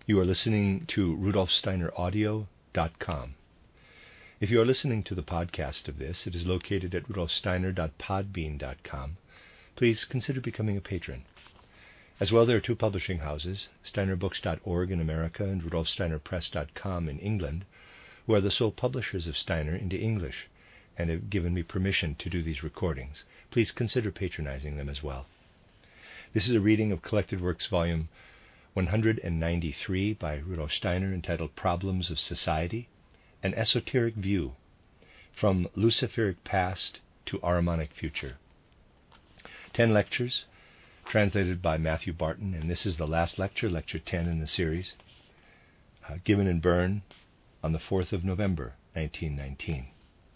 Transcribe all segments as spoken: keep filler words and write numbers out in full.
You are listening to Rudolf Steiner Audio dot com. If you are listening to the podcast of this, it is located at rudolf steiner dot podbean dot com. Please consider becoming a patron. As well, there are two publishing houses, steiner books dot org in America and rudolf steiner press dot com in England, who are the sole publishers of Steiner into English and have given me permission to do these recordings. Please consider patronizing them as well. This is a reading of Collected Works Volume one hundred ninety-three by Rudolf Steiner, entitled Problems of Society, An Esoteric View, From Luciferic Past to Ahrimanic Future. Ten lectures, translated by Matthew Barton, and this is the last lecture, lecture ten in the series, uh, given in Bern on the fourth of November, nineteen nineteen.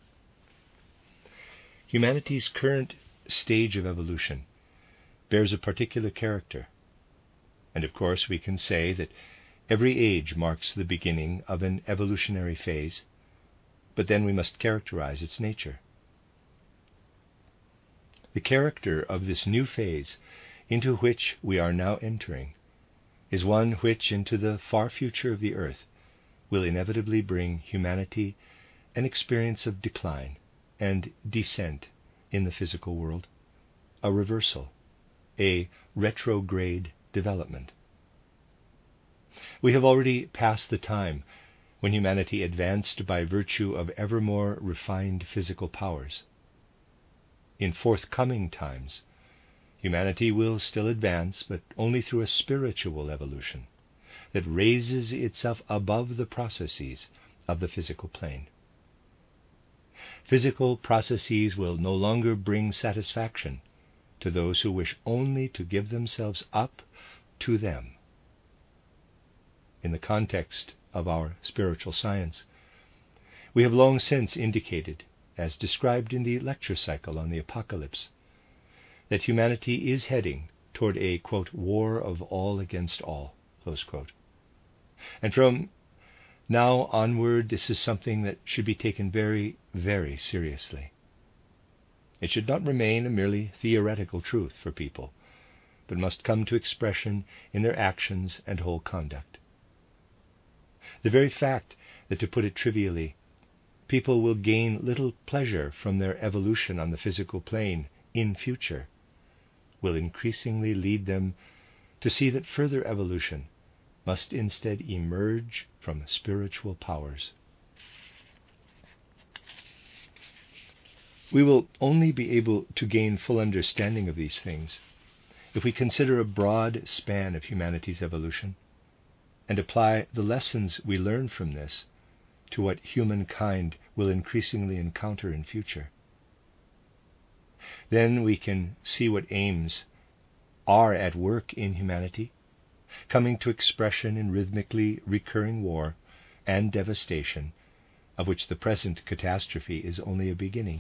Humanity's current stage of evolution bears a particular character, and of course we can say that every age marks the beginning of an evolutionary phase, but then we must characterize its nature. The character of this new phase into which we are now entering is one which, into the far future of the earth, will inevitably bring humanity an experience of decline and descent in the physical world, a reversal, a retrograde development. We have already passed the time when humanity advanced by virtue of ever more refined physical powers. In forthcoming times, humanity will still advance, but only through a spiritual evolution that raises itself above the processes of the physical plane. Physical processes will no longer bring satisfaction to those who wish only to give themselves up to them. In the context of our spiritual science, we have long since indicated, as described in the lecture cycle on the Apocalypse, that humanity is heading toward a, quote, war of all against all, close quote. And from now onward, this is something that should be taken very, very seriously. It should not remain a merely theoretical truth for people, but must come to expression in their actions and whole conduct. The very fact that, to put it trivially, people will gain little pleasure from their evolution on the physical plane in future will increasingly lead them to see that further evolution must instead emerge from spiritual powers. We will only be able to gain full understanding of these things if we consider a broad span of humanity's evolution and apply the lessons we learn from this to what humankind will increasingly encounter in future. Then we can see what aims are at work in humanity, coming to expression in rhythmically recurring war and devastation, of which the present catastrophe is only a beginning.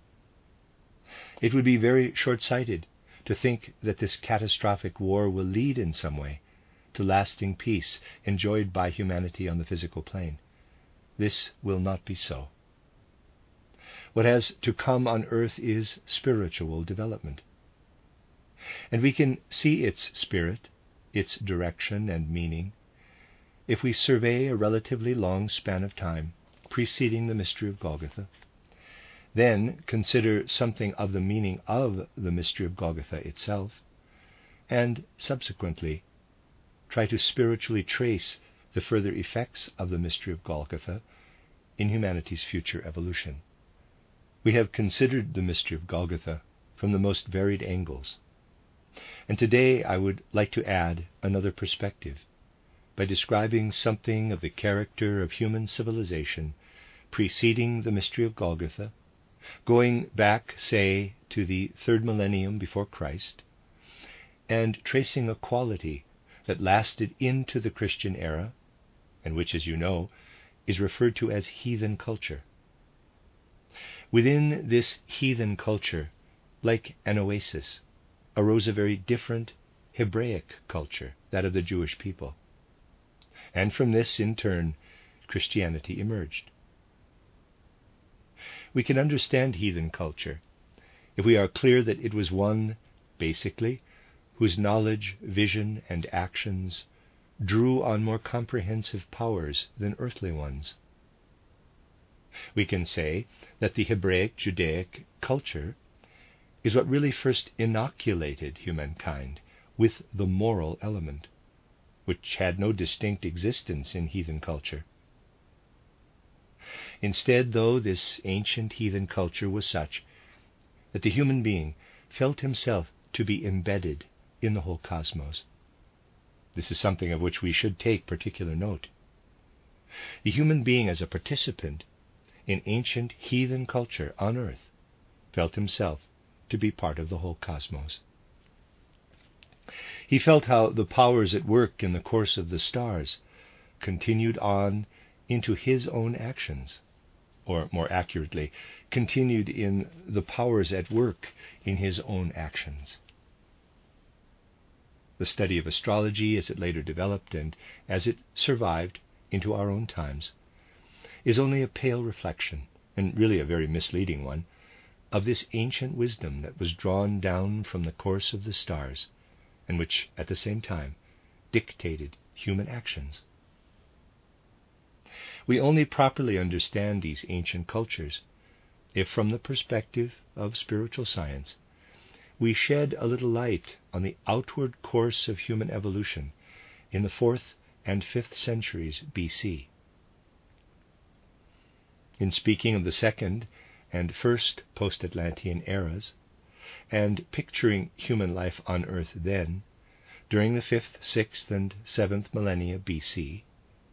It would be very short-sighted to think that this catastrophic war will lead in some way to lasting peace enjoyed by humanity on the physical plane. This will not be so. What has to come on earth is spiritual development. And we can see its spirit, its direction and meaning, if we survey a relatively long span of time preceding the mystery of Golgotha, then consider something of the meaning of the mystery of Golgotha itself, and subsequently try to spiritually trace the further effects of the mystery of Golgotha in humanity's future evolution. We have considered the mystery of Golgotha from the most varied angles, and today I would like to add another perspective by describing something of the character of human civilization preceding the mystery of Golgotha, going back, say, to the third millennium before Christ, and tracing a quality that lasted into the Christian era, and which, as you know, is referred to as heathen culture. Within this heathen culture, like an oasis, arose a very different Hebraic culture, that of the Jewish people. And from this, in turn, Christianity emerged. We can understand heathen culture if we are clear that it was one, basically, whose knowledge, vision, and actions drew on more comprehensive powers than earthly ones. We can say that the Hebraic Judaic culture is what really first inoculated humankind with the moral element, which had no distinct existence in heathen culture. Instead, though, this ancient heathen culture was such that the human being felt himself to be embedded in the whole cosmos. This is something of which we should take particular note. The human being, as a participant in ancient heathen culture on earth, felt himself to be part of the whole cosmos. He felt how the powers at work in the course of the stars continued on into his own actions, or more accurately, continued in the powers at work in his own actions. The study of astrology, as it later developed and as it survived into our own times, is only a pale reflection, and really a very misleading one, of this ancient wisdom that was drawn down from the course of the stars, and which, at the same time, dictated human actions. We only properly understand these ancient cultures if, from the perspective of spiritual science, we shed a little light on the outward course of human evolution in the fourth and fifth centuries B C. In speaking of the second and first post-Atlantean eras, and picturing human life on earth then, during the fifth, sixth, and seventh millennia B C,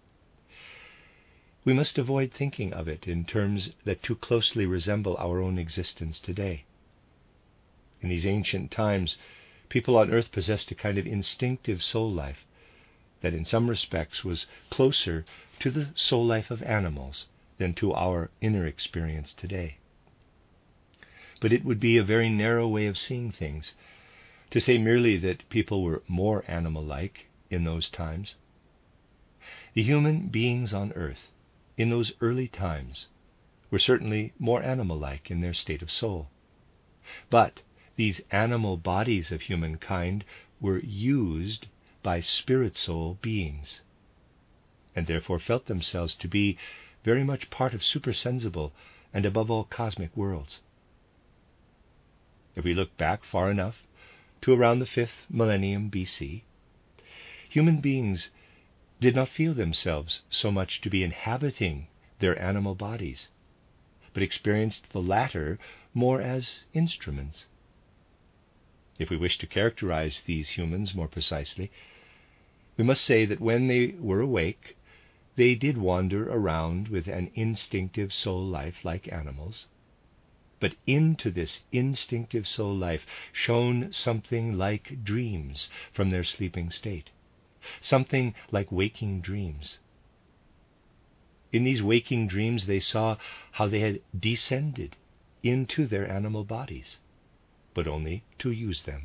we must avoid thinking of it in terms that too closely resemble our own existence today. In these ancient times, people on earth possessed a kind of instinctive soul life that in some respects was closer to the soul life of animals than to our inner experience today. But it would be a very narrow way of seeing things to say merely that people were more animal-like in those times. The human beings on earth in those early times were certainly more animal-like in their state of soul. But these animal bodies of humankind were used by spirit-soul beings, and therefore felt themselves to be very much part of supersensible and above all cosmic worlds. If we look back far enough to around the fifth millennium B C, human beings did not feel themselves so much to be inhabiting their animal bodies, but experienced the latter more as instruments. If we wish to characterize these humans more precisely, we must say that when they were awake, they did wander around with an instinctive soul life like animals, but into this instinctive soul life shone something like dreams from their sleeping state, something like waking dreams. In these waking dreams they saw how they had descended into their animal bodies, but only to use them.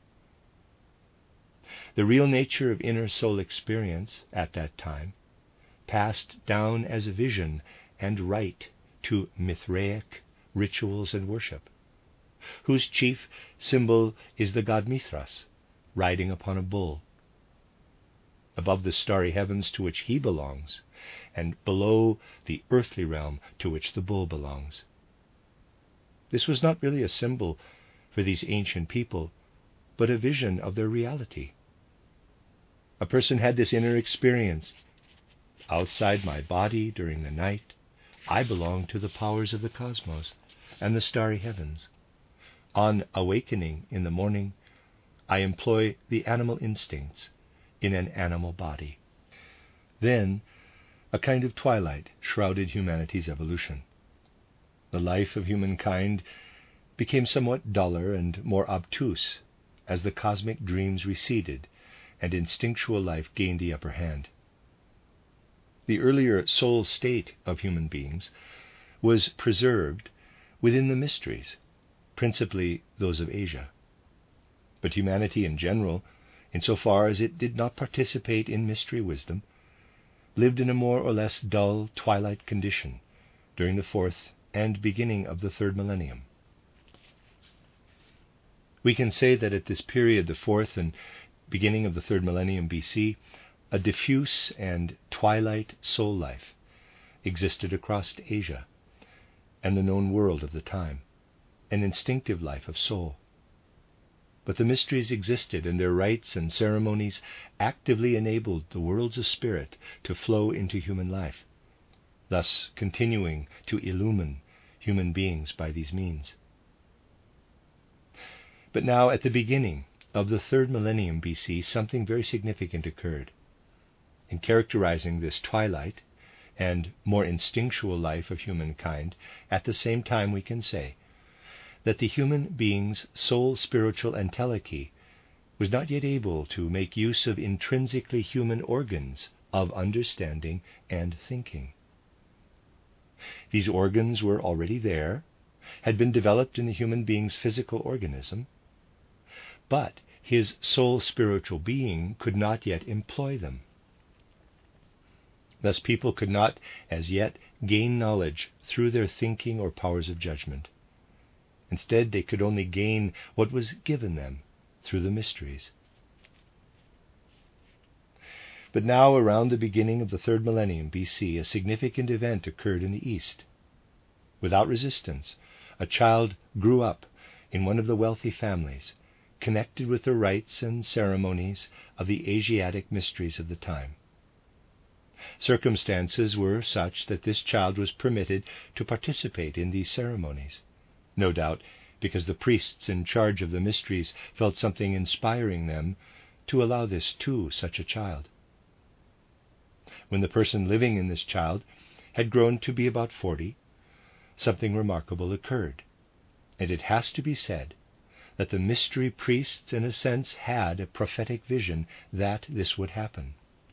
The real nature of inner soul experience at that time passed down as a vision and rite to Mithraic rituals and worship, whose chief symbol is the god Mithras, riding upon a bull. Above the starry heavens to which he belongs, and below the earthly realm to which the bull belongs. This was not really a symbol for these ancient people, but a vision of their reality. A person had this inner experience. Outside my body during the night, I belong to the powers of the cosmos and the starry heavens. On awakening in the morning, I employ the animal instincts in an animal body. Then a kind of twilight shrouded humanity's evolution. The life of humankind became somewhat duller and more obtuse as the cosmic dreams receded and instinctual life gained the upper hand. The earlier soul state of human beings was preserved within the mysteries, principally those of Asia. But humanity in general, insofar as it did not participate in mystery wisdom, lived in a more or less dull twilight condition during the fourth and beginning of the third millennium. We can say that at this period, the fourth and beginning of the third millennium B C, a diffuse and twilight soul life existed across Asia and the known world of the time, an instinctive life of soul. But the mysteries existed, and their rites and ceremonies actively enabled the worlds of spirit to flow into human life, thus continuing to illumine human beings by these means. But now, at the beginning of the third millennium B C, something very significant occurred. In characterizing this twilight and more instinctual life of humankind, at the same time we can say that the human being's soul, spiritual entelechy was not yet able to make use of intrinsically human organs of understanding and thinking. These organs were already there, had been developed in the human being's physical organism, but his soul spiritual being could not yet employ them. Thus people could not as yet gain knowledge through their thinking or powers of judgment. Instead, they could only gain what was given them through the mysteries. But now, around the beginning of the third millennium B C, a significant event occurred in the East. Without resistance, a child grew up in one of the wealthy families, connected with the rites and ceremonies of the Asiatic mysteries of the time. Circumstances were such that this child was permitted to participate in these ceremonies, no doubt because the priests in charge of the mysteries felt something inspiring them to allow this to such a child. When the person living in this child had grown to be about forty, something remarkable occurred, and it has to be said that the mystery priests, in a sense, had a prophetic vision that this would happen.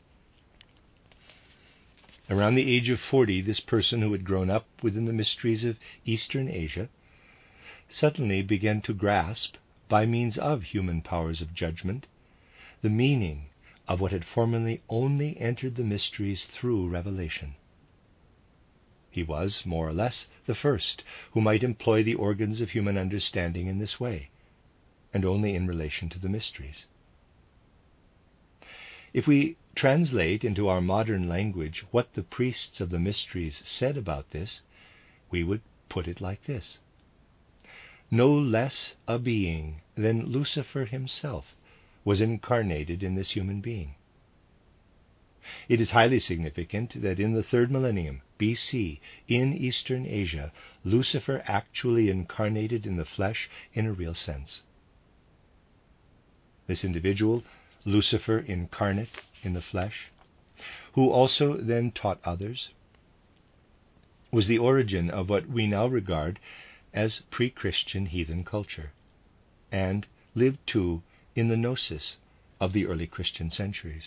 Around the age of forty, this person who had grown up within the mysteries of Eastern Asia suddenly began to grasp, by means of human powers of judgment, the meaning of what had formerly only entered the mysteries through revelation. He was, more or less, the first who might employ the organs of human understanding in this way, and only in relation to the mysteries. If we translate into our modern language what the priests of the mysteries said about this, we would put it like this: no less a being than Lucifer himself was incarnated in this human being. It is highly significant that in the third millennium B C, in Eastern Asia, Lucifer actually incarnated in the flesh in a real sense. This individual, Lucifer incarnate in the flesh, who also then taught others, was the origin of what we now regard as pre-Christian heathen culture, and lived too in the gnosis of the early Christian centuries.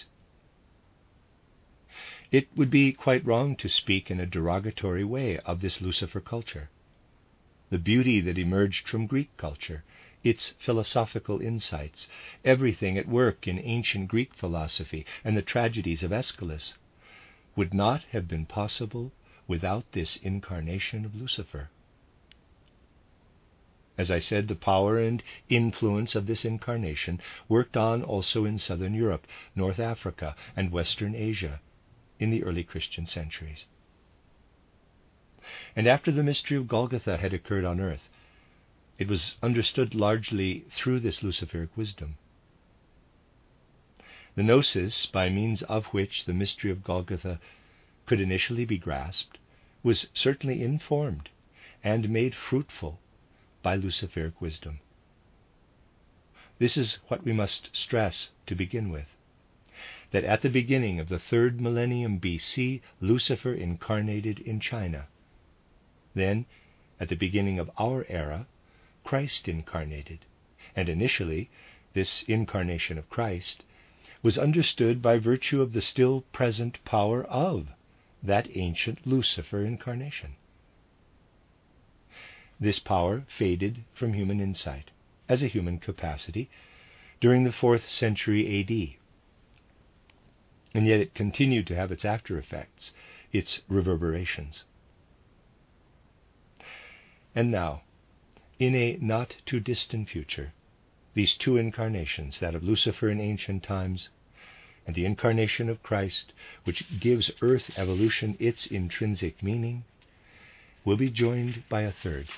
It would be quite wrong to speak in a derogatory way of this Lucifer culture. The beauty that emerged from Greek culture, its philosophical insights, everything at work in ancient Greek philosophy and the tragedies of Aeschylus, would not have been possible without this incarnation of Lucifer. As I said, the power and influence of this incarnation worked on also in southern Europe, North Africa, and Western Asia in the early Christian centuries. And after the mystery of Golgotha had occurred on earth, it was understood largely through this Luciferic wisdom. The gnosis, by means of which the mystery of Golgotha could initially be grasped, was certainly informed and made fruitful by Luciferic wisdom. This is what we must stress to begin with, that at the beginning of the third millennium B C, Lucifer incarnated in China. Then, at the beginning of our era, Christ incarnated, and initially this incarnation of Christ was understood by virtue of the still present power of that ancient Lucifer incarnation. This power faded from human insight as a human capacity during the fourth century A D, and yet it continued to have its after effects, its reverberations. And now, in a not too distant future, these two incarnations, that of Lucifer in ancient times and the incarnation of Christ, which gives earth evolution its intrinsic meaning, will be joined by a third.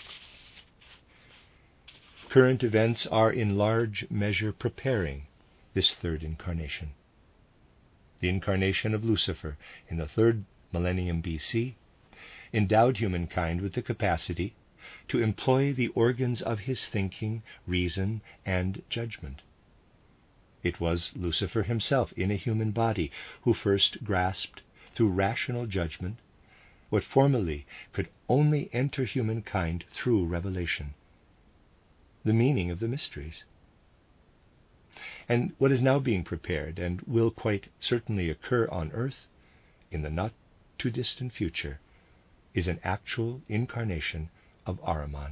Current events are in large measure preparing this third incarnation. The incarnation of Lucifer in the third millennium B C endowed humankind with the capacity to employ the organs of his thinking, reason, and judgment. It was Lucifer himself in a human body who first grasped, through rational judgment, what formerly could only enter humankind through revelation: the meaning of the mysteries. And what is now being prepared, and will quite certainly occur on earth in the not too distant future, is an actual incarnation of Ahriman.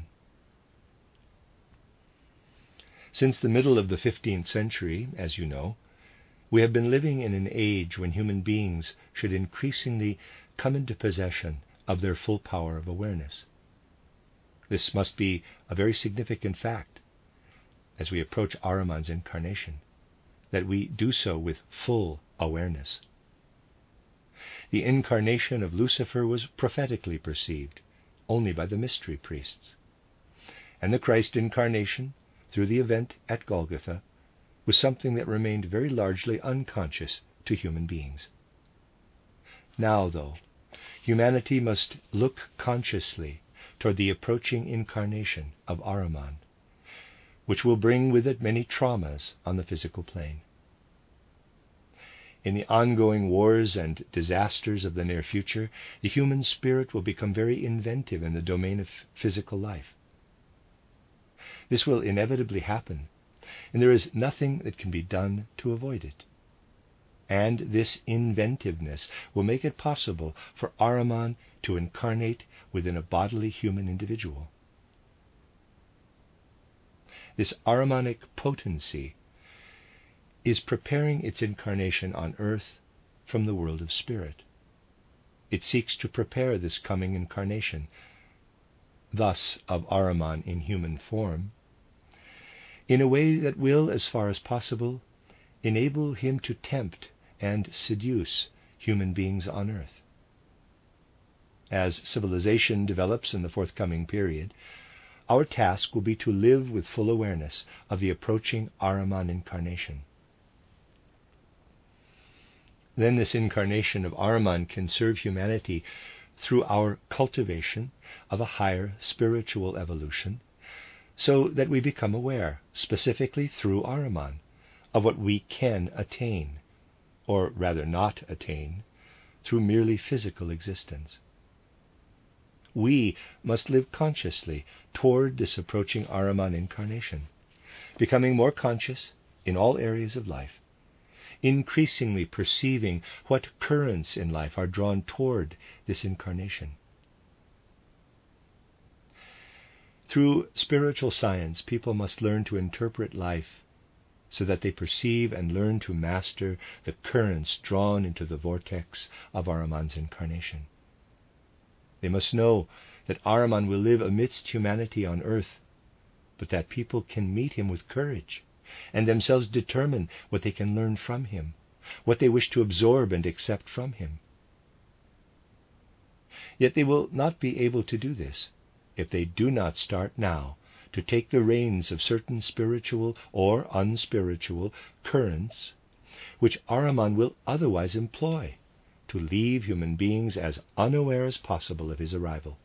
Since the middle of the fifteenth century, as you know, we have been living in an age when human beings should increasingly come into possession of their full power of awareness. This must be a very significant fact as we approach Ahriman's incarnation, that we do so with full awareness. The incarnation of Lucifer was prophetically perceived only by the mystery priests, and the Christ incarnation, through the event at Golgotha, was something that remained very largely unconscious to human beings. Now, though, humanity must look consciously toward the approaching incarnation of Ahriman, which will bring with it many traumas on the physical plane. In the ongoing wars and disasters of the near future, the human spirit will become very inventive in the domain of physical life. This will inevitably happen, and there is nothing that can be done to avoid it. And this inventiveness will make it possible for Ahriman to incarnate within a bodily human individual. This Ahrimanic potency is preparing its incarnation on earth from the world of spirit. It seeks to prepare this coming incarnation, thus of Ahriman in human form, in a way that will, as far as possible, enable him to tempt and seduce human beings on earth. As civilization develops in the forthcoming period, our task will be to live with full awareness of the approaching Ahriman incarnation. Then this incarnation of Ahriman can serve humanity through our cultivation of a higher spiritual evolution, so that we become aware, specifically through Ahriman, of what we can attain, or rather not attain, through merely physical existence. We must live consciously toward this approaching Ahriman incarnation, becoming more conscious in all areas of life, increasingly perceiving what currents in life are drawn toward this incarnation. Through spiritual science, people must learn to interpret life so that they perceive and learn to master the currents drawn into the vortex of Ahriman's incarnation. They must know that Ahriman will live amidst humanity on earth, but that people can meet him with courage and themselves determine what they can learn from him, what they wish to absorb and accept from him. Yet they will not be able to do this if they do not start now to take the reins of certain spiritual or unspiritual currents which Ahriman will otherwise employ to leave human beings as unaware as possible of his arrival.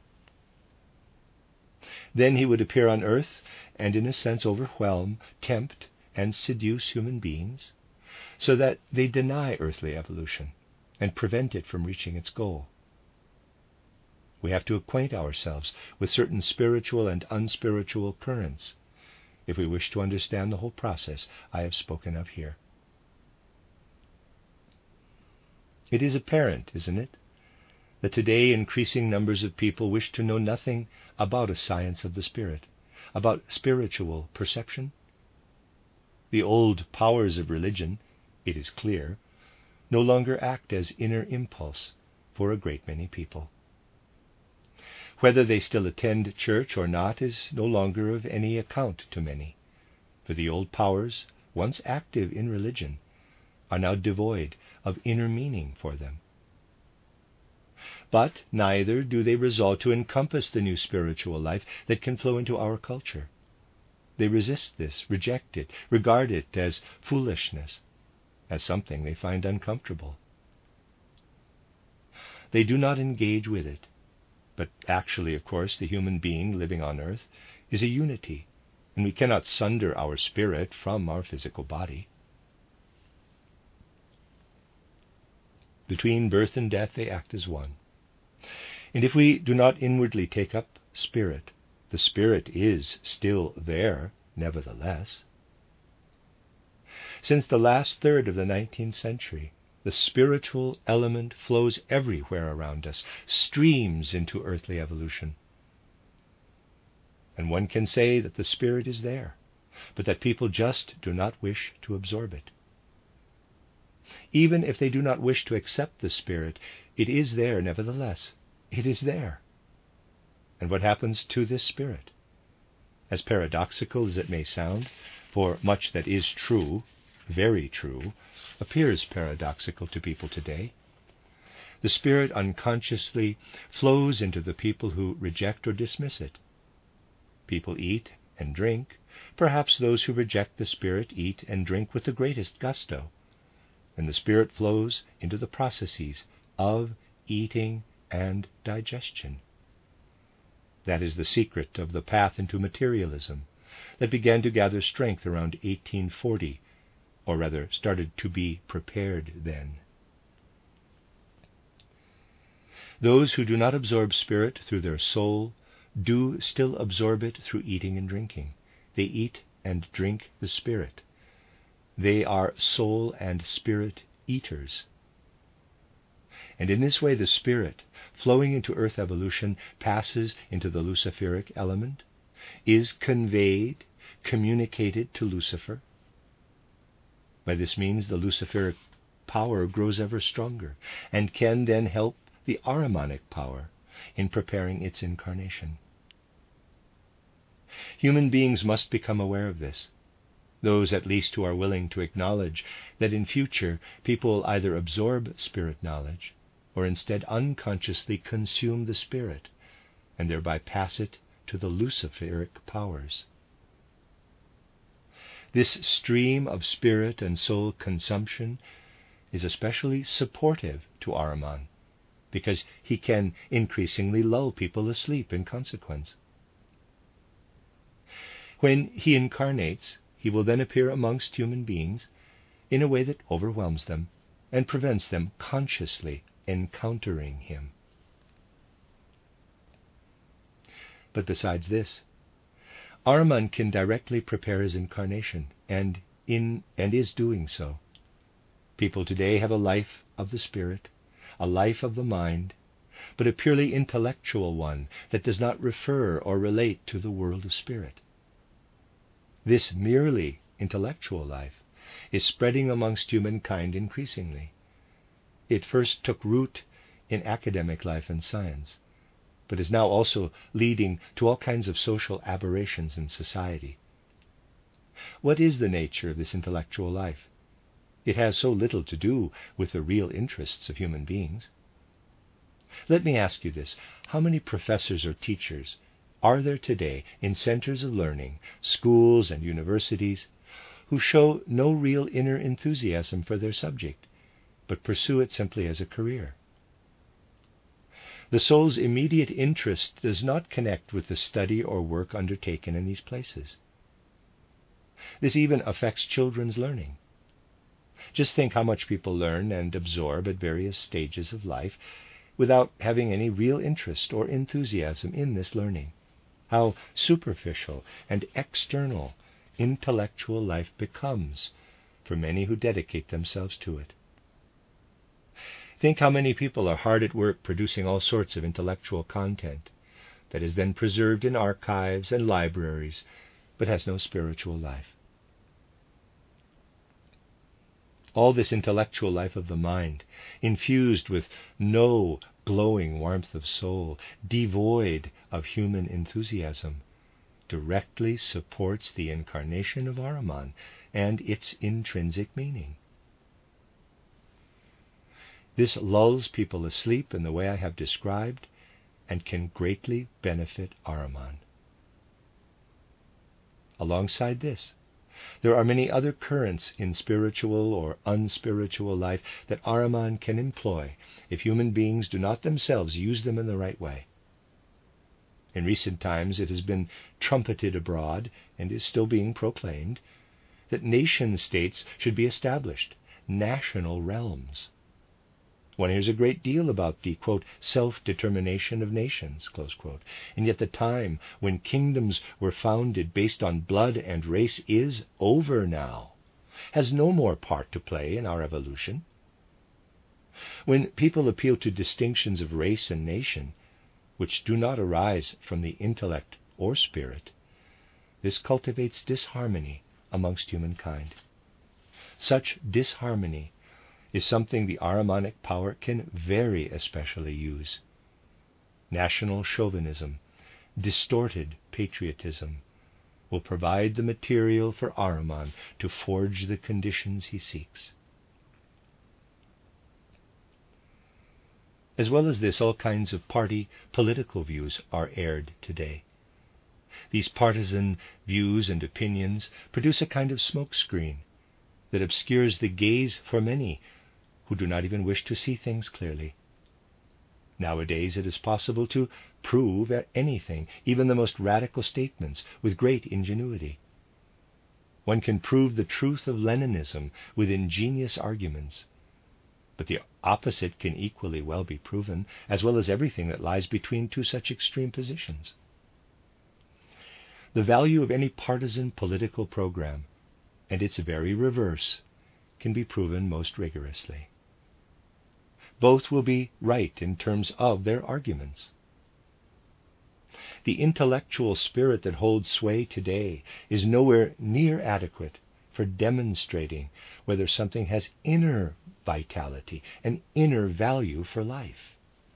Then he would appear on earth and in a sense overwhelm, tempt, and seduce human beings so that they deny earthly evolution and prevent it from reaching its goal. We have to acquaint ourselves with certain spiritual and unspiritual currents if we wish to understand the whole process I have spoken of here. It is apparent, isn't it, that today increasing numbers of people wish to know nothing about a science of the spirit, about spiritual perception. The old powers of religion, it is clear, no longer act as inner impulse for a great many people. Whether they still attend church or not is no longer of any account to many, for the old powers, once active in religion, are now devoid of inner meaning for them. But neither do they resolve to encompass the new spiritual life that can flow into our culture. They resist this, reject it, regard it as foolishness, as something they find uncomfortable. They do not engage with it. But actually, of course, the human being living on earth is a unity, and we cannot sunder our spirit from our physical body. Between birth and death they act as one. And if we do not inwardly take up spirit, the spirit is still there, nevertheless. Since the last third of the nineteenth century, the spiritual element flows everywhere around us, streams into earthly evolution. And one can say that the spirit is there, but that people just do not wish to absorb it. Even if they do not wish to accept the spirit, it is there nevertheless. It is there. And what happens to this spirit? As paradoxical as it may sound, for much that is true, very true, appears paradoxical to people today. The spirit unconsciously flows into the people who reject or dismiss it. People eat and drink. Perhaps those who reject the spirit eat and drink with the greatest gusto. And the spirit flows into the processes of eating and digestion. That is the secret of the path into materialism that began to gather strength around eighteen forty, or rather started to be prepared then. Those who do not absorb spirit through their soul do still absorb it through eating and drinking. They eat and drink the spirit. They are soul and spirit eaters. And in this way the spirit, flowing into earth evolution, passes into the Luciferic element, is conveyed, communicated to Lucifer. By this means the Luciferic power grows ever stronger and can then help the Ahrimanic power in preparing its incarnation. Human beings must become aware of this. Those at least who are willing to acknowledge that in future people will either absorb spirit knowledge or instead unconsciously consume the spirit and thereby pass it to the Luciferic powers. This stream of spirit and soul consumption is especially supportive to Ahriman, because he can increasingly lull people asleep in consequence. When he incarnates, he will then appear amongst human beings in a way that overwhelms them and prevents them consciously encountering him. But besides this, Ahriman can directly prepare his incarnation, and in and is doing so. People today have a life of the spirit, a life of the mind, but a purely intellectual one that does not refer or relate to the world of spirit. This merely intellectual life is spreading amongst humankind increasingly. It first took root in academic life and science, but is now also leading to all kinds of social aberrations in society. What is the nature of this intellectual life? It has so little to do with the real interests of human beings. Let me ask you this. How many professors or teachers are there today in centers of learning, schools and universities, who show no real inner enthusiasm for their subject, but pursue it simply as a career? The soul's immediate interest does not connect with the study or work undertaken in these places. This even affects children's learning. Just think how much people learn and absorb at various stages of life without having any real interest or enthusiasm in this learning. How superficial and external intellectual life becomes for many who dedicate themselves to it. Think how many people are hard at work producing all sorts of intellectual content that is then preserved in archives and libraries, but has no spiritual life. All this intellectual life of the mind, infused with no glowing warmth of soul, devoid of human enthusiasm, directly supports the incarnation of Ahriman and its intrinsic meaning. This lulls people asleep in the way I have described and can greatly benefit Ahriman. Alongside this, there are many other currents in spiritual or unspiritual life that Ahriman can employ if human beings do not themselves use them in the right way. In recent times it has been trumpeted abroad, and is still being proclaimed, that nation-states should be established, national realms. One hears a great deal about the, quote, self-determination of nations, close quote, and yet the time when kingdoms were founded based on blood and race is over now, has no more part to play in our evolution. When people appeal to distinctions of race and nation, which do not arise from the intellect or spirit, this cultivates disharmony amongst humankind. Such disharmony is something the Ahrimanic power can very especially use. National chauvinism, distorted patriotism, will provide the material for Ahriman to forge the conditions he seeks. As well as this, all kinds of party political views are aired today. These partisan views and opinions produce a kind of smokescreen that obscures the gaze for many who do not even wish to see things clearly. Nowadays it is possible to prove anything, even the most radical statements, with great ingenuity. One can prove the truth of Leninism with ingenious arguments, but the opposite can equally well be proven, as well as everything that lies between two such extreme positions. The value of any partisan political program, and its very reverse, can be proven most rigorously. Both will be right in terms of their arguments. The intellectual spirit that holds sway today is nowhere near adequate for demonstrating whether something has inner vitality and inner value for life.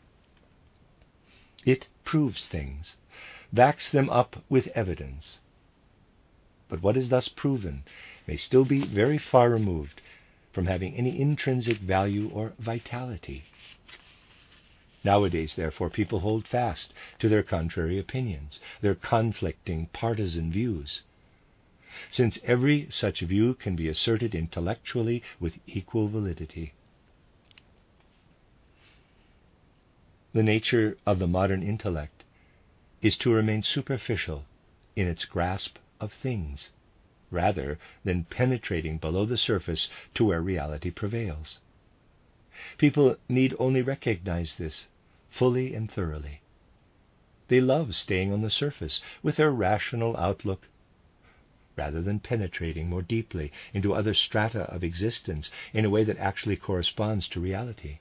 It proves things, backs them up with evidence. But what is thus proven may still be very far removed from having any intrinsic value or vitality. Nowadays, therefore, people hold fast to their contrary opinions, their conflicting partisan views, since every such view can be asserted intellectually with equal validity. The nature of the modern intellect is to remain superficial in its grasp of things, rather than penetrating below the surface to where reality prevails. People need only recognize this fully and thoroughly. They love staying on the surface with their rational outlook, rather than penetrating more deeply into other strata of existence in a way that actually corresponds to reality.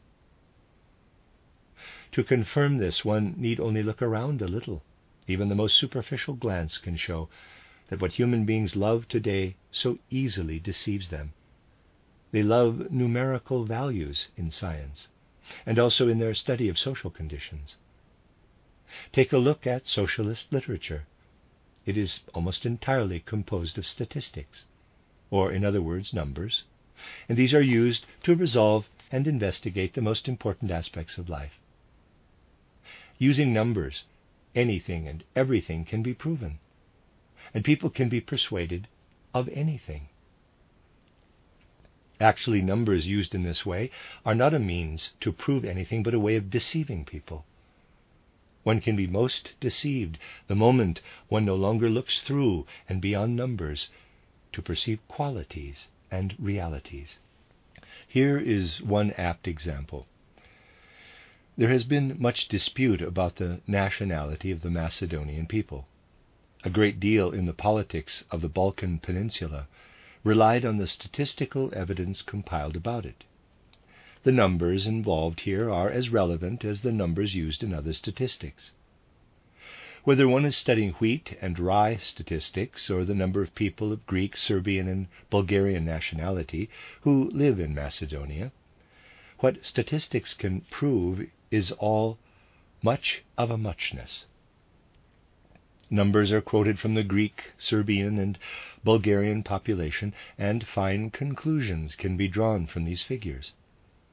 To confirm this, one need only look around a little. Even the most superficial glance can show that what human beings love today so easily deceives them. They love numerical values in science, and also in their study of social conditions. Take a look at socialist literature. It is almost entirely composed of statistics, or in other words, numbers, and these are used to resolve and investigate the most important aspects of life. Using numbers, anything and everything can be proven, and people can be persuaded of anything. Actually, numbers used in this way are not a means to prove anything, but a way of deceiving people. One can be most deceived the moment one no longer looks through and beyond numbers to perceive qualities and realities. Here is one apt example. There has been much dispute about the nationality of the Macedonian people. A great deal in the politics of the Balkan Peninsula relied on the statistical evidence compiled about it. The numbers involved here are as relevant as the numbers used in other statistics. Whether one is studying wheat and rye statistics, or the number of people of Greek, Serbian, and Bulgarian nationality who live in Macedonia, what statistics can prove is all much of a muchness. Numbers are quoted from the Greek, Serbian, and Bulgarian population, and fine conclusions can be drawn from these figures.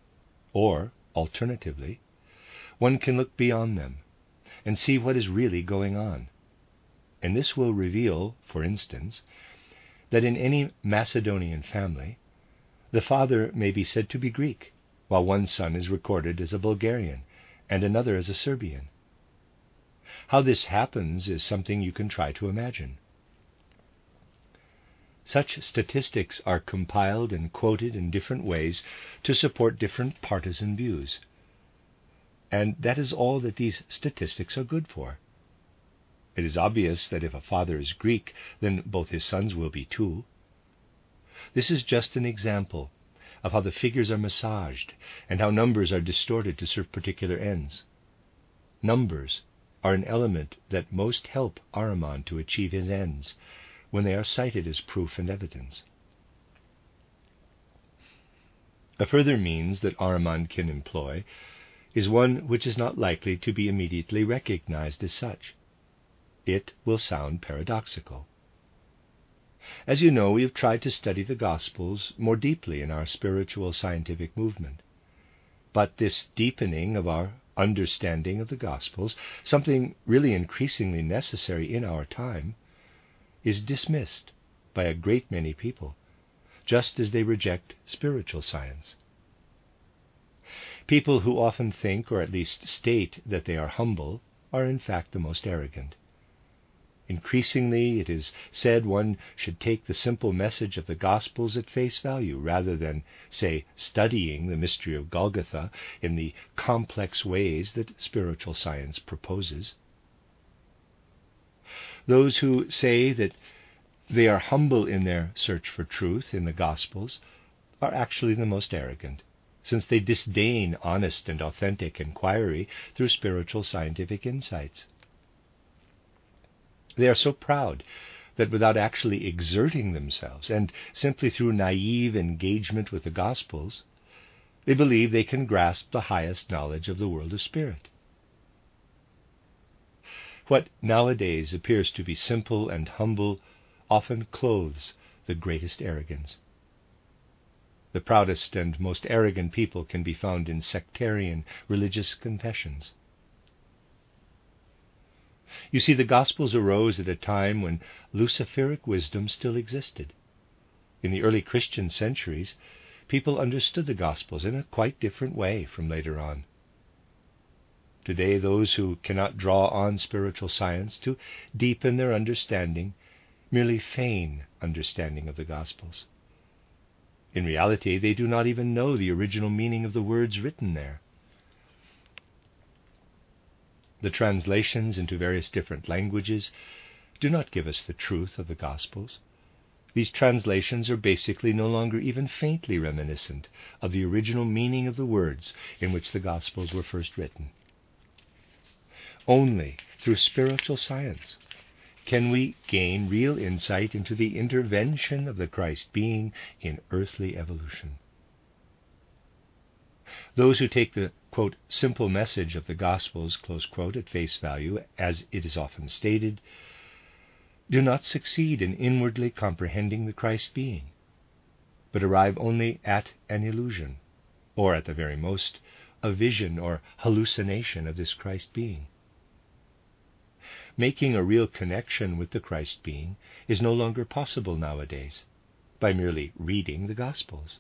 Or, alternatively, one can look beyond them and see what is really going on. And this will reveal, for instance, that in any Macedonian family, the father may be said to be Greek, while one son is recorded as a Bulgarian and another as a Serbian. How this happens is something you can try to imagine. Such statistics are compiled and quoted in different ways to support different partisan views. And that is all that these statistics are good for. It is obvious that if a father is Greek, then both his sons will be too. This is just an example of how the figures are massaged and how numbers are distorted to serve particular ends. Numbers are an element that most help Ahriman to achieve his ends when they are cited as proof and evidence. A further means that Ahriman can employ is one which is not likely to be immediately recognized as such. It will sound paradoxical. As you know, we have tried to study the Gospels more deeply in our spiritual scientific movement. But this deepening of our understanding of the Gospels, something really increasingly necessary in our time, is dismissed by a great many people, just as they reject spiritual science. People who often think, or at least state, that they are humble, are in fact the most arrogant. Increasingly, it is said one should take the simple message of the Gospels at face value, rather than, say, studying the mystery of Golgotha in the complex ways that spiritual science proposes. Those who say that they are humble in their search for truth in the Gospels are actually the most arrogant, since they disdain honest and authentic inquiry through spiritual scientific insights. They are so proud that without actually exerting themselves, and simply through naive engagement with the Gospels, they believe they can grasp the highest knowledge of the world of spirit. What nowadays appears to be simple and humble often clothes the greatest arrogance. The proudest and most arrogant people can be found in sectarian religious confessions. You see, the Gospels arose at a time when Luciferic wisdom still existed. In the early Christian centuries, people understood the Gospels in a quite different way from later on. Today, those who cannot draw on spiritual science to deepen their understanding merely feign understanding of the Gospels. In reality, they do not even know the original meaning of the words written there. The translations into various different languages do not give us the truth of the Gospels. These translations are basically no longer even faintly reminiscent of the original meaning of the words in which the Gospels were first written. Only through spiritual science can we gain real insight into the intervention of the Christ being in earthly evolution. Those who take the, quote, simple message of the Gospels, close quote, at face value, as it is often stated, do not succeed in inwardly comprehending the Christ being, but arrive only at an illusion, or at the very most, a vision or hallucination of this Christ being. Making a real connection with the Christ being is no longer possible nowadays by merely reading the Gospels.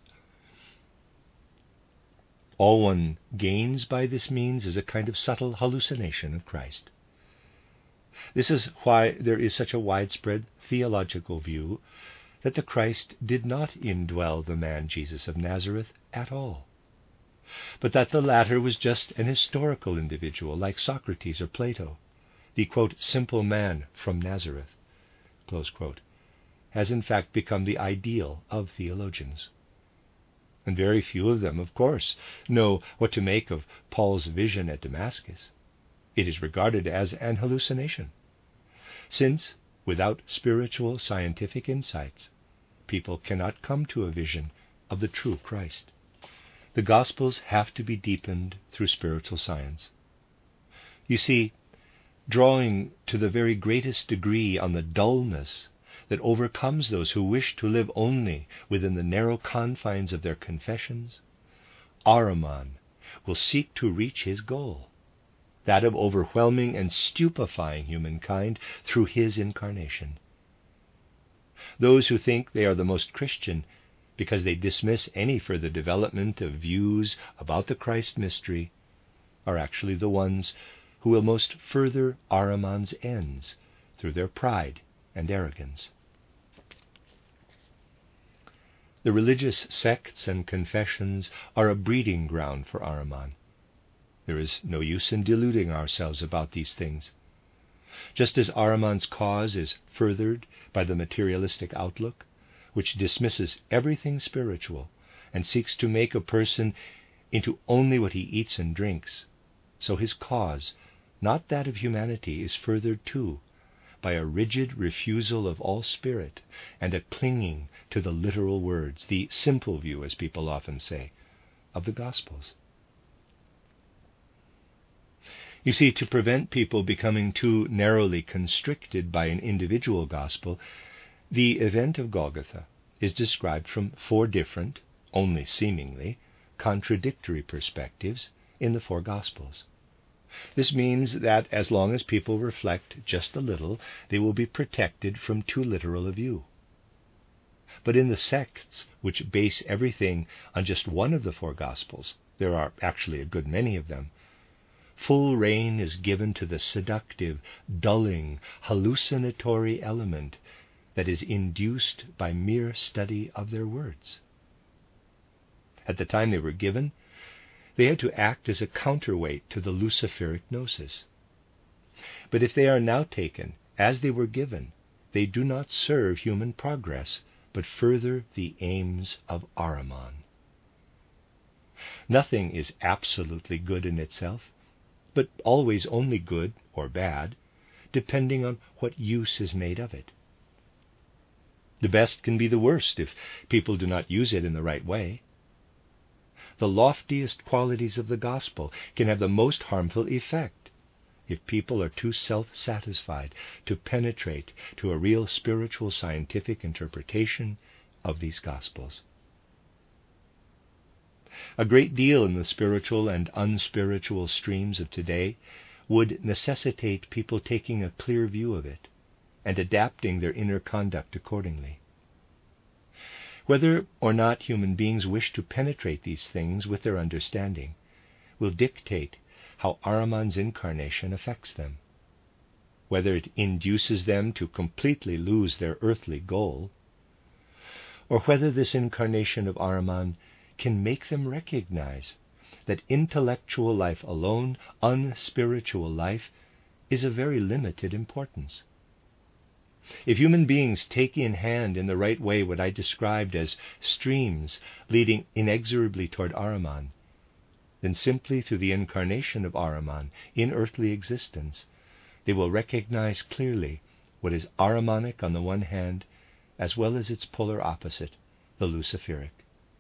All one gains by this means is a kind of subtle hallucination of Christ. This is why there is such a widespread theological view that the Christ did not indwell the man Jesus of Nazareth at all, but that the latter was just an historical individual like Socrates or Plato. The, quote, simple man from Nazareth, close quote, has in fact become the ideal of theologians. And very few of them, of course, know what to make of Paul's vision at Damascus. It is regarded as an hallucination, since without spiritual scientific insights, people cannot come to a vision of the true Christ. The Gospels have to be deepened through spiritual science. You see, drawing to the very greatest degree on the dullness that overcomes those who wish to live only within the narrow confines of their confessions, Ahriman will seek to reach his goal, that of overwhelming and stupefying humankind through his incarnation. Those who think they are the most Christian because they dismiss any further development of views about the Christ mystery are actually the ones who will most further Ahriman's ends through their pride and arrogance. The religious sects and confessions are a breeding ground for Ahriman. There is no use in deluding ourselves about these things. Just as Ahriman's cause is furthered by the materialistic outlook, which dismisses everything spiritual and seeks to make a person into only what he eats and drinks, so his cause, not that of humanity, is furthered too by a rigid refusal of all spirit and a clinging to the literal words, the simple view, as people often say, of the Gospels. You see, to prevent people becoming too narrowly constricted by an individual gospel, the event of Golgotha is described from four different, only seemingly, contradictory perspectives in the four Gospels. This means that as long as people reflect just a little, they will be protected from too literal a view. But in the sects which base everything on just one of the four Gospels, there are actually a good many of them, full rein is given to the seductive, dulling, hallucinatory element that is induced by mere study of their words. At the time they were given, they had to act as a counterweight to the Luciferic gnosis. But if they are now taken as they were given, they do not serve human progress, but further the aims of Ahriman. Nothing is absolutely good in itself, but always only good or bad, depending on what use is made of it. The best can be the worst if people do not use it in the right way. The loftiest qualities of the gospel can have the most harmful effect if people are too self-satisfied to penetrate to a real spiritual scientific interpretation of these gospels. A great deal in the spiritual and unspiritual streams of today would necessitate people taking a clear view of it and adapting their inner conduct accordingly. Whether or not human beings wish to penetrate these things with their understanding will dictate how Ahriman's incarnation affects them, whether it induces them to completely lose their earthly goal, or whether this incarnation of Ahriman can make them recognize that intellectual life alone, unspiritual life, is of very limited importance. If human beings take in hand in the right way what I described as streams leading inexorably toward Ahriman, then simply through the incarnation of Ahriman in earthly existence, they will recognize clearly what is Ahrimanic on the one hand, as well as its polar opposite, the Luciferic.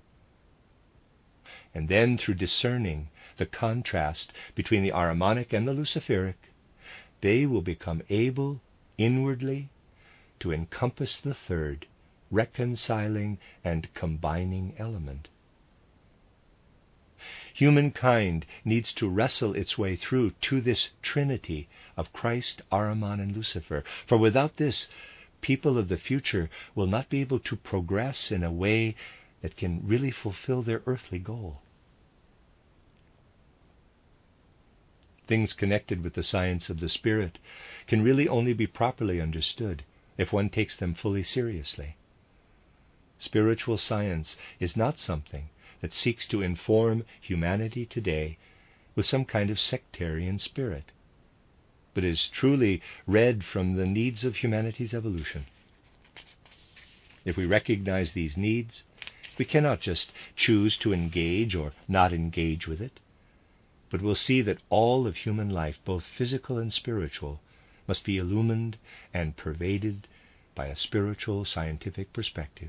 And then, through discerning the contrast between the Ahrimanic and the Luciferic, they will become able inwardly to encompass the third, reconciling and combining element. Humankind needs to wrestle its way through to this trinity of Christ, Ahriman, and Lucifer, for without this, people of the future will not be able to progress in a way that can really fulfill their earthly goal. Things connected with the science of the Spirit can really only be properly understood if one takes them fully seriously. Spiritual science is not something that seeks to inform humanity today with some kind of sectarian spirit, but is truly read from the needs of humanity's evolution. If we recognize these needs, we cannot just choose to engage or not engage with it, but will see that all of human life, both physical and spiritual, must be illumined and pervaded by a spiritual scientific perspective.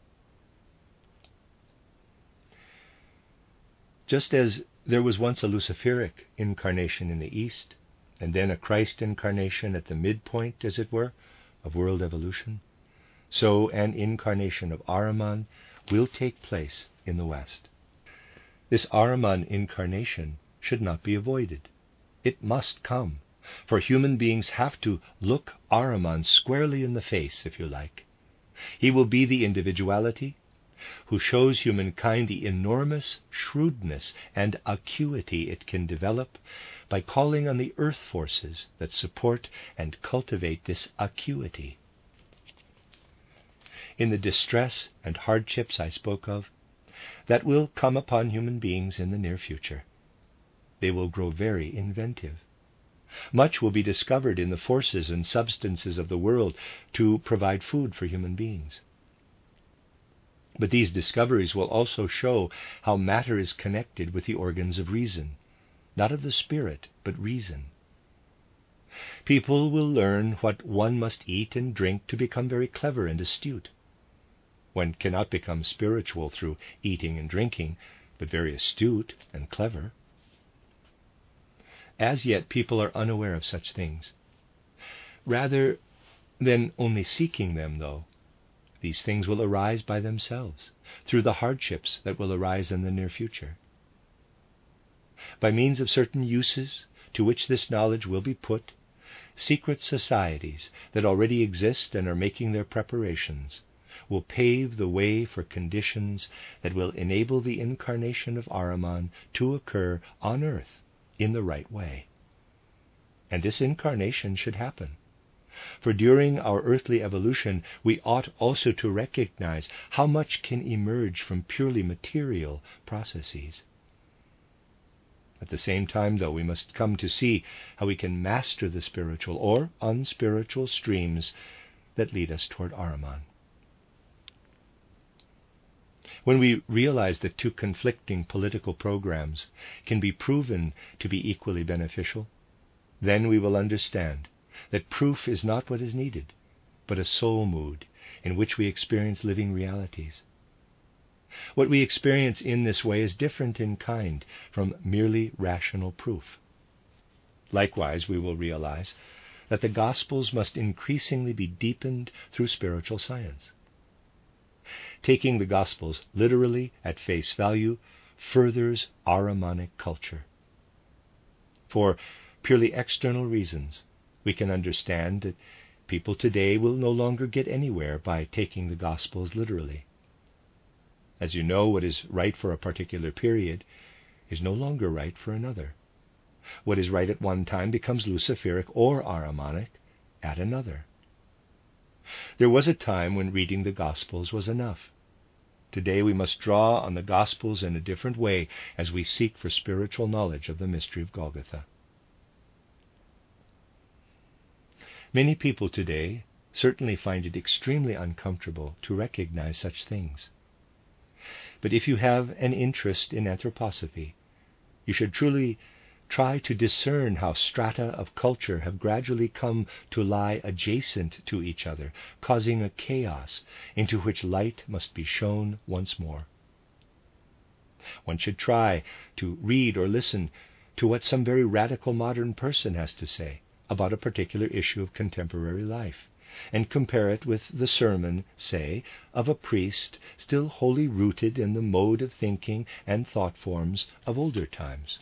Just as there was once a Luciferic incarnation in the East, and then a Christ incarnation at the midpoint, as it were, of world evolution, so an incarnation of Ahriman will take place in the West. This Ahriman incarnation should not be avoided. It must come, for human beings have to look Ahriman squarely in the face, if you like. He will be the individuality who shows humankind the enormous shrewdness and acuity it can develop by calling on the earth forces that support and cultivate this acuity. In the distress and hardships I spoke of, that will come upon human beings in the near future, they will grow very inventive. Much will be discovered in the forces and substances of the world to provide food for human beings. But these discoveries will also show how matter is connected with the organs of reason, not of the spirit, but reason. People will learn what one must eat and drink to become very clever and astute. One cannot become spiritual through eating and drinking, but very astute and clever. As yet, people are unaware of such things. Rather than only seeking them, though, these things will arise by themselves, through the hardships that will arise in the near future. By means of certain uses to which this knowledge will be put, secret societies that already exist and are making their preparations will pave the way for conditions that will enable the incarnation of Ahriman to occur on earth in the right way. And this incarnation should happen. For during our earthly evolution, we ought also to recognize how much can emerge from purely material processes. At the same time, though, we must come to see how we can master the spiritual or unspiritual streams that lead us toward Ahriman. When we realize that two conflicting political programs can be proven to be equally beneficial, then we will understand that proof is not what is needed, but a soul mood in which we experience living realities. What we experience in this way is different in kind from merely rational proof. Likewise, we will realize that the Gospels must increasingly be deepened through spiritual science. Taking the Gospels literally at face value furthers Ahrimanic culture. For purely external reasons, we can understand that people today will no longer get anywhere by taking the Gospels literally. As you know, what is right for a particular period is no longer right for another. What is right at one time becomes Luciferic or Ahrimanic at another. There was a time when reading the Gospels was enough. Today we must draw on the Gospels in a different way as we seek for spiritual knowledge of the mystery of Golgotha. Many people today certainly find it extremely uncomfortable to recognize such things. But if you have an interest in anthroposophy, you should truly try to discern how strata of culture have gradually come to lie adjacent to each other, causing a chaos into which light must be shown once more. One should try to read or listen to what some very radical modern person has to say about a particular issue of contemporary life, and compare it with the sermon, say, of a priest still wholly rooted in the mode of thinking and thought forms of older times.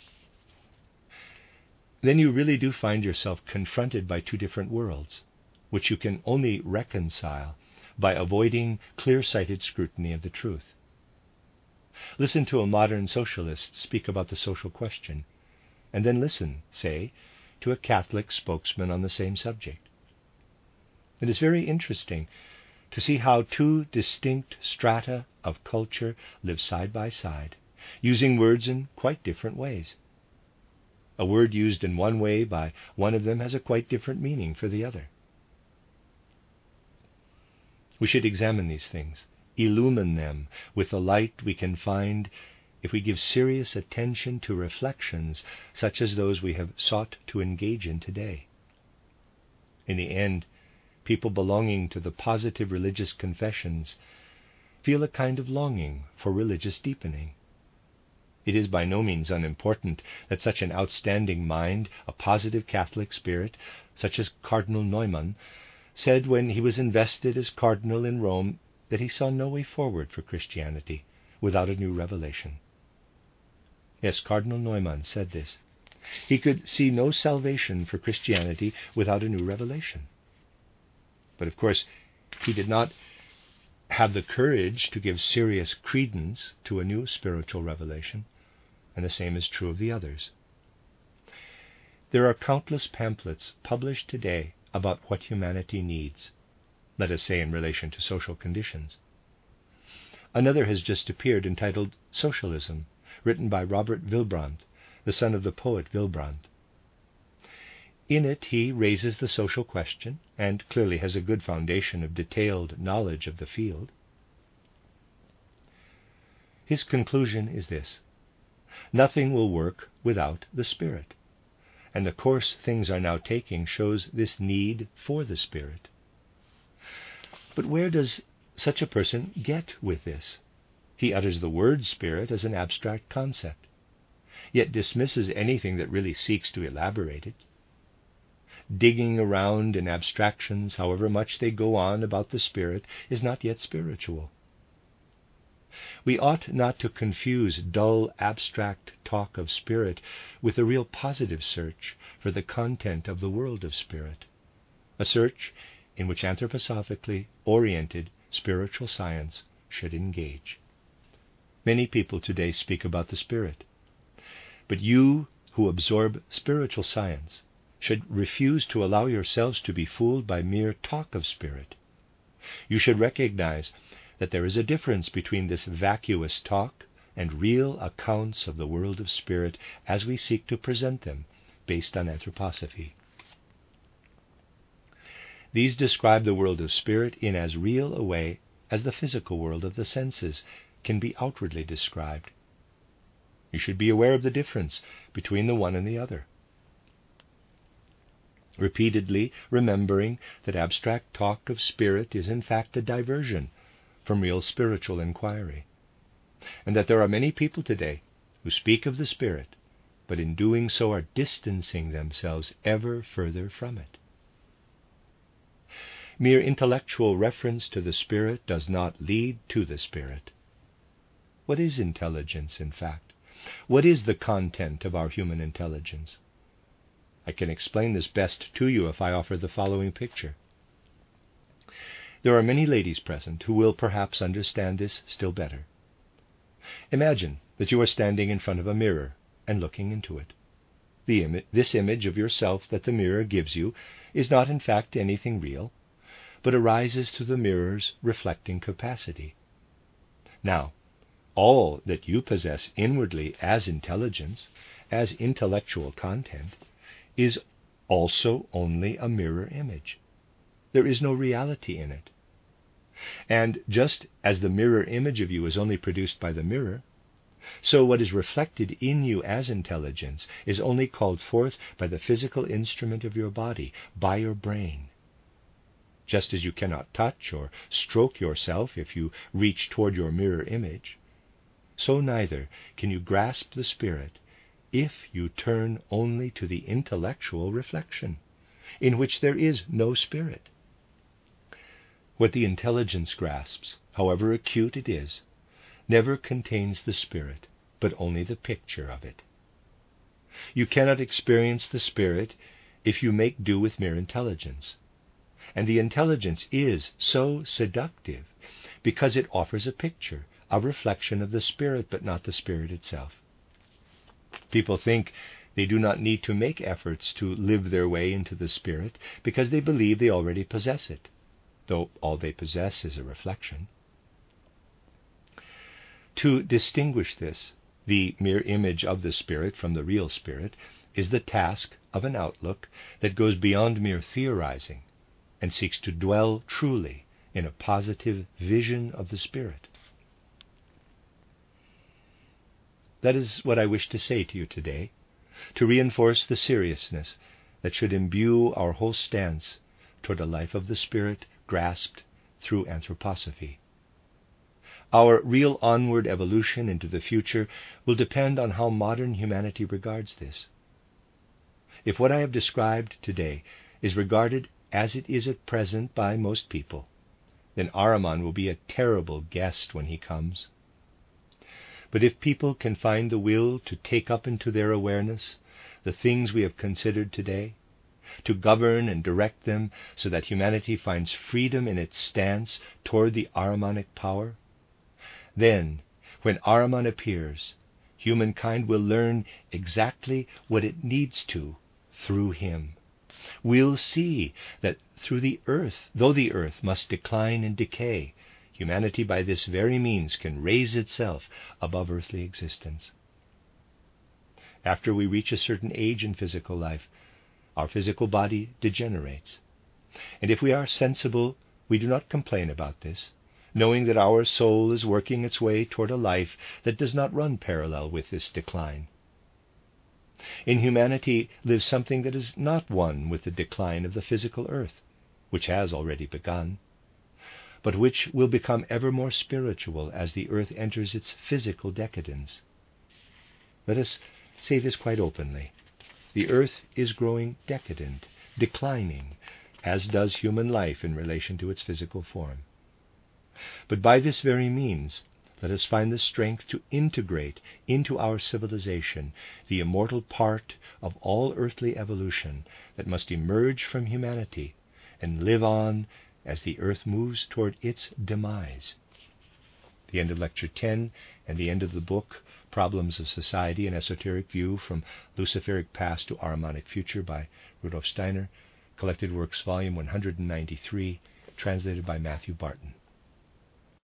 Then you really do find yourself confronted by two different worlds, which you can only reconcile by avoiding clear-sighted scrutiny of the truth. Listen to a modern socialist speak about the social question, and then listen, say, to a Catholic spokesman on the same subject. It is very interesting to see how two distinct strata of culture live side by side, using words in quite different ways. A word used in one way by one of them has a quite different meaning for the other. We should examine these things, illumine them with the light we can find if we give serious attention to reflections such as those we have sought to engage in today. In the end, people belonging to the positive religious confessions feel a kind of longing for religious deepening. It is by no means unimportant that such an outstanding mind, a positive Catholic spirit, such as Cardinal Neumann, said when he was invested as cardinal in Rome that he saw no way forward for Christianity without a new revelation. Yes, Cardinal Neumann said this. He could see no salvation for Christianity without a new revelation. But of course, he did not have the courage to give serious credence to a new spiritual revelation, and the same is true of the others. There are countless pamphlets published today about what humanity needs, let us say in relation to social conditions. Another has just appeared entitled Socialism, written by Robert Wilbrandt, the son of the poet Wilbrandt. In it he raises the social question, and clearly has a good foundation of detailed knowledge of the field. His conclusion is this: nothing will work without the Spirit, and the course things are now taking shows this need for the Spirit. But where does such a person get with this? He utters the word Spirit as an abstract concept, yet dismisses anything that really seeks to elaborate it. Digging around in abstractions, however much they go on about the Spirit, is not yet spiritual. We ought not to confuse dull, abstract talk of Spirit with a real positive search for the content of the world of Spirit, a search in which anthroposophically oriented spiritual science should engage. Many people today speak about the Spirit, but you who absorb spiritual science should refuse to allow yourselves to be fooled by mere talk of Spirit. You should recognize that there is a difference between this vacuous talk and real accounts of the world of Spirit as we seek to present them based on anthroposophy. These describe the world of Spirit in as real a way as the physical world of the senses can be outwardly described. You should be aware of the difference between the one and the other, repeatedly remembering that abstract talk of Spirit is in fact a diversion from real spiritual inquiry, and that there are many people today who speak of the Spirit, but in doing so are distancing themselves ever further from it. Mere intellectual reference to the Spirit does not lead to the Spirit. What is intelligence, in fact? What is the content of our human intelligence? I can explain this best to you if I offer the following picture. There are many ladies present who will perhaps understand this still better. Imagine that you are standing in front of a mirror and looking into it. The Im- this image of yourself that the mirror gives you is not in fact anything real, but arises through the mirror's reflecting capacity. Now, all that you possess inwardly as intelligence, as intellectual content, is also only a mirror image. There is no reality in it. And just as the mirror image of you is only produced by the mirror, so what is reflected in you as intelligence is only called forth by the physical instrument of your body, by your brain. Just as you cannot touch or stroke yourself if you reach toward your mirror image, so neither can you grasp the Spirit if you turn only to the intellectual reflection, in which there is no Spirit. What the intelligence grasps, however acute it is, never contains the Spirit, but only the picture of it. You cannot experience the Spirit if you make do with mere intelligence. And the intelligence is so seductive because it offers a picture, a reflection of the Spirit, but not the Spirit itself. People think they do not need to make efforts to live their way into the Spirit because they believe they already possess it, though all they possess is a reflection. To distinguish this, the mere image of the Spirit from the real Spirit, is the task of an outlook that goes beyond mere theorizing and seeks to dwell truly in a positive vision of the Spirit. That is what I wish to say to you today, to reinforce the seriousness that should imbue our whole stance toward a life of the Spirit grasped through anthroposophy. Our real onward evolution into the future will depend on how modern humanity regards this. If what I have described today is regarded as it is at present by most people, then Ahriman will be a terrible guest when he comes. But if people can find the will to take up into their awareness the things we have considered today, to govern and direct them so that humanity finds freedom in its stance toward the Ahrimanic power, then, when Ahriman appears, humankind will learn exactly what it needs to through him. We'll see that through the earth, though the earth must decline and decay, humanity by this very means can raise itself above earthly existence. After we reach a certain age in physical life, our physical body degenerates. And if we are sensible, we do not complain about this, knowing that our soul is working its way toward a life that does not run parallel with this decline. In humanity lives something that is not one with the decline of the physical earth, which has already begun, but which will become ever more spiritual as the earth enters its physical decadence. Let us say this quite openly. The earth is growing decadent, declining, as does human life in relation to its physical form. But by this very means, let us find the strength to integrate into our civilization the immortal part of all earthly evolution that must emerge from humanity and live on as the earth moves toward its demise. The end of Lecture ten and the end of the book, Problems of Society, an Esoteric View from Luciferic Past to Ahrimanic Future by Rudolf Steiner, Collected Works, Volume one hundred ninety-three, translated by Matthew Barton.